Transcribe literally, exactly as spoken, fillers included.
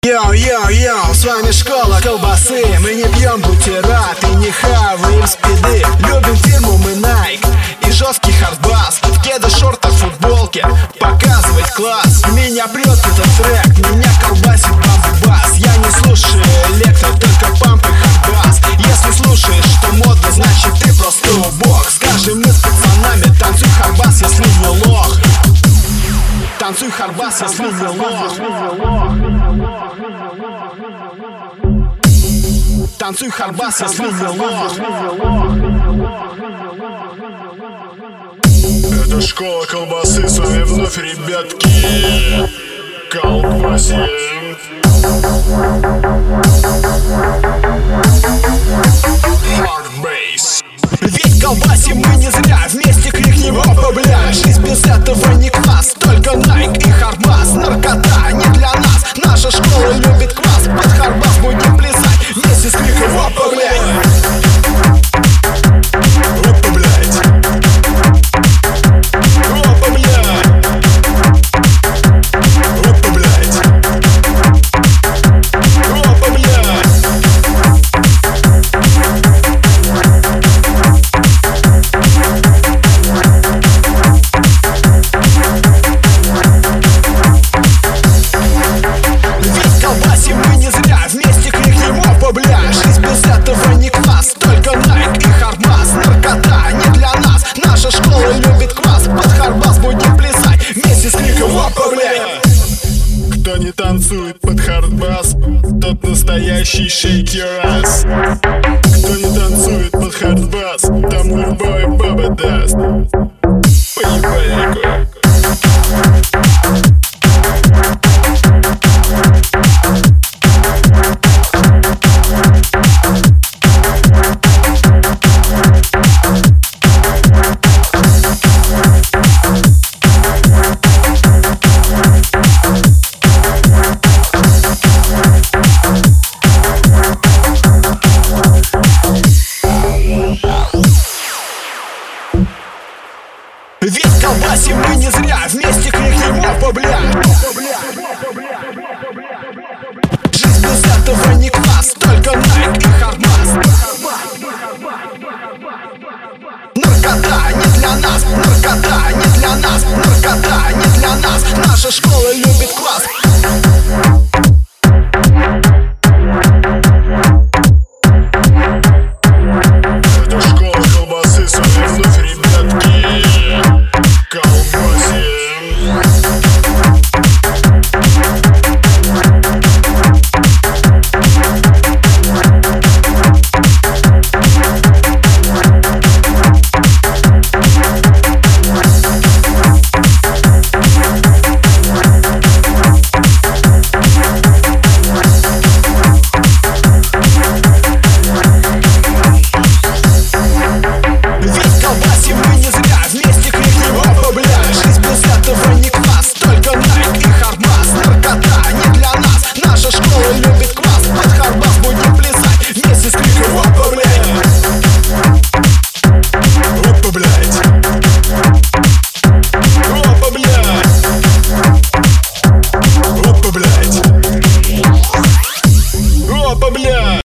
Йоу-йоу-йоу, с вами школа колбасы. Мы не пьем бутерат и не хаваем спиды. Любим фирму мы Nike и жесткий хардбас. В кеды, шортах, футболке показывать класс. Меня прет этот трек, меня колбасит бамбас. Я не слушаю электро, только памп и хардбас. Если слушаешь, что модно, значит ты просто убог. Скажем мы с пацанами, танцуй хардбас, если не лох. Танцуй хардбас, если не лох. Танцуй хардбас, если не лох. Это школа колбасы, с вами вновь ребятки колбасим. Hardbase. Ведь колбасим мы не зря, вместе крикнем опа, бля. Жизнь без этого не класс, только Nike и хардбас. Наркота не для нас, наша школа любит квас. Под хардбас будем плясать, вместе с криком опа, блядь. Опа, блядь. Опа, блядь. Опа, блядь. Опа, блядь. Ведь колбасим мы не зря, вместе крикнем опа, бля. Жизнь без этого не класс, только Nike и хардбас. Наркота не для нас, наша школа любит квас. Под хардбас будем плясать, вместе с криком опа, блядь. Кто не танцует под хардбас, тот настоящий shake your ass. Кто не танцует под хардбас, тому любая баба даст. Поебали,